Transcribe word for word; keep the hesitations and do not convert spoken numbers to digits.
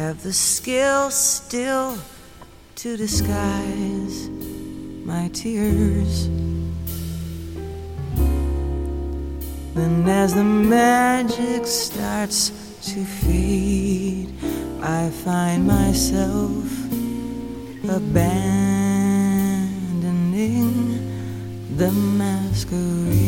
have the skill still to disguise my tears. Then as the magic starts to fade, I find myself abandoning the masquerade.